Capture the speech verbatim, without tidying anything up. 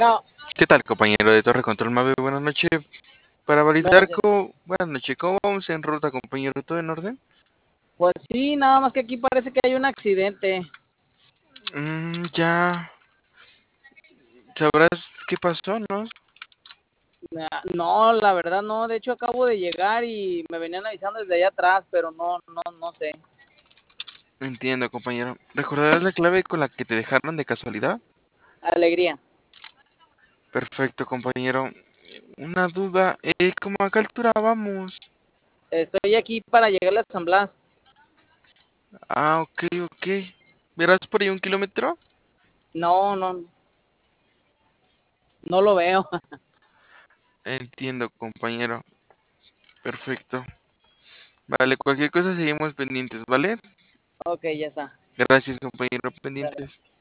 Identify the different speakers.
Speaker 1: Bueno,
Speaker 2: ¿Qué tal, compañero de Torre Control Mave? Buenas noches. Para validar,
Speaker 1: buenas noches.
Speaker 2: cómo... Buenas noches. ¿Cómo vamos en ruta, compañero? ¿Todo en orden?
Speaker 1: Pues sí, nada más que aquí parece que hay un accidente.
Speaker 2: Mm, ya. ¿Sabrás qué pasó, no?
Speaker 1: Ah, No, la verdad no. De hecho, acabo de llegar y me venían avisando desde allá atrás, pero no, no, no sé.
Speaker 2: Entiendo, compañero. ¿Recordarás la clave con la que te dejaron de casualidad?
Speaker 1: Alegría.
Speaker 2: Perfecto, compañero. Una duda. Eh, ¿cómo a qué altura vamos?
Speaker 1: Estoy aquí para llegar a San Blas.
Speaker 2: Ah, ok, ok. ¿Verás por ahí un kilómetro?
Speaker 1: No, no, no lo veo.
Speaker 2: Entiendo, compañero. Perfecto. Vale, cualquier cosa seguimos pendientes, ¿vale?
Speaker 1: Ok, ya está.
Speaker 2: Gracias, compañero,
Speaker 1: Dale.
Speaker 2: pendientes.